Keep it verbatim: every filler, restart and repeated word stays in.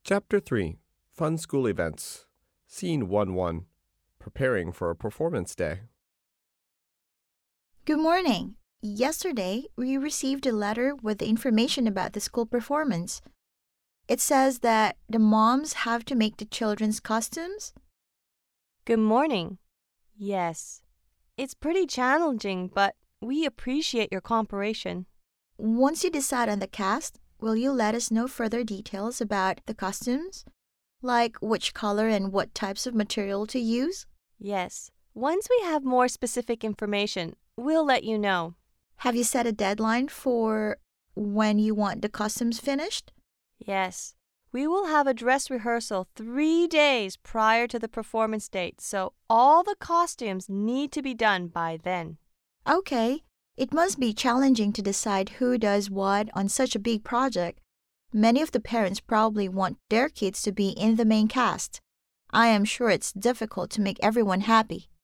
Chapter three Fun School Events. Scene one one. Preparing for a performance day. Good morning. Yesterday, we received a letter with the information about the school performance. It says that the moms have to make the children's costumes. Good morning. Yes, it's pretty challenging, but we appreciate your cooperation. Once you decide on the cast, will you let us know further details about the costumes? Like which color and what types of material to use? Yes, once we have more specific information, we'll let you know. Have you set a deadline for when you want the costumes finished? Yes, we will have a dress rehearsal three days prior to the performance date, so all the costumes need to be done by then. Okay. It must be challenging to decide who does what on such a big project. Many of the parents probably want their kids to be in the main cast. I am sure it's difficult to make everyone happy.